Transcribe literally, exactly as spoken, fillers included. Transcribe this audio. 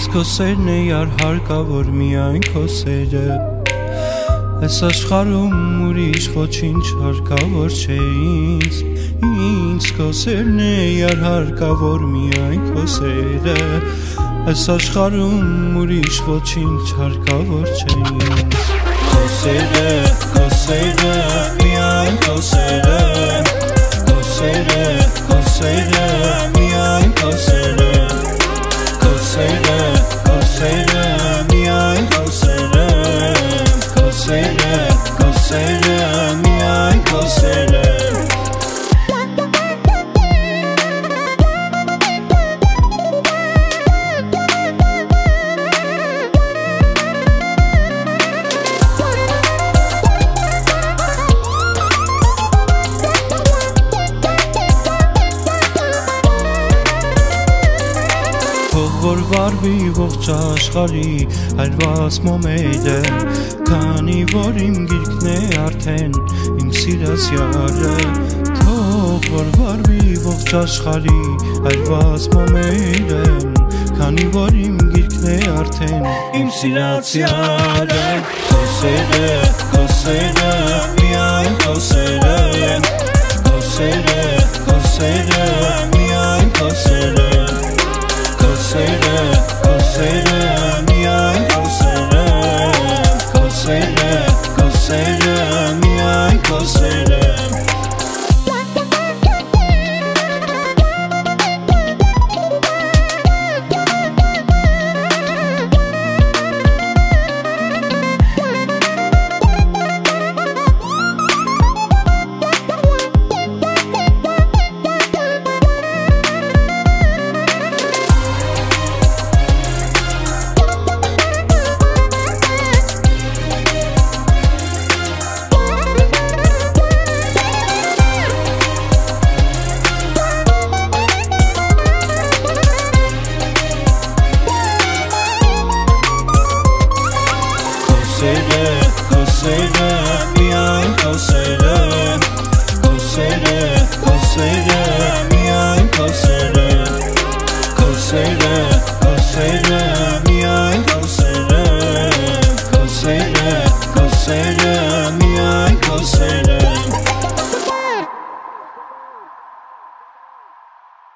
Ինձ քո սերն է յար հարկավոր միայն քո սերը Այս աշխարհում ուրիշ ոչինչ հարկավոր չէ ինձ Ինձ քո սերն է յար հարկավոր միայն քո սերը Այս աշխարհում ուրիշ ոչինչ հարկավոր չէ ինձ Քո սերը, քո սերը, միայն քո սերը Քո սերը, քո սերը, միայն քո սերը Քո սերը, քո սերը, միայն քո սերը Քո սերը, քո սերը, միայն քո սերը Որ վարվի ողջ աշխարհի հայրված մոմեդը Քանի որ իմ գիրկն է արդեն իմ սիրած յարը Թող որ վարվի ողջ աշխարհի հայրված մոմեդը Քանի որ իմ գիրկն է արդեն իմ սիրած յարը Քո սերը, քո սերը, միայն քո սերը Քո սերը, քո սերը, միայն քո սերը Քո սերը, քո սերը, միայն քո սերը Քո սերը, քո սերը, միայն քո սերը Քո սերը, միայն քո սերը Քո սերը, քո սերը, միայն քո սերը Քո սերը